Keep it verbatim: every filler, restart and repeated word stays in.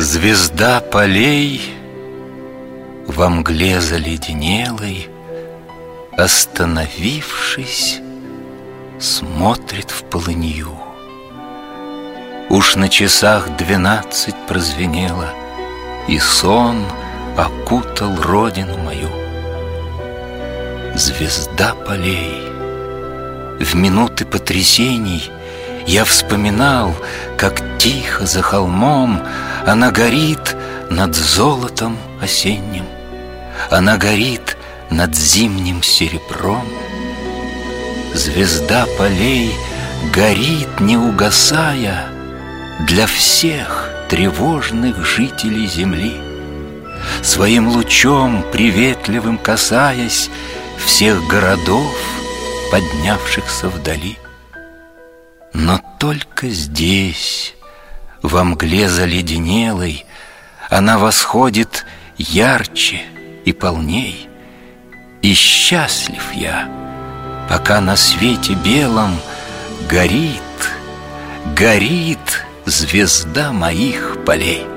Звезда полей во мгле заледенелой, остановившись, смотрит в полынью. Уж на часах двенадцать прозвенело, и сон окутал родину мою. Звезда полей. В минуты потрясений я вспоминал, как тихо за холмом она горит над золотом осенним, она горит над зимним серебром. Звезда полей горит, не угасая, для всех тревожных жителей земли, своим лучом приветливым касаясь всех городов, поднявшихся вдали. Но только здесь, во мгле заледенелой, она восходит ярче и полней. И счастлив я, пока на свете белом горит, горит звезда моих полей.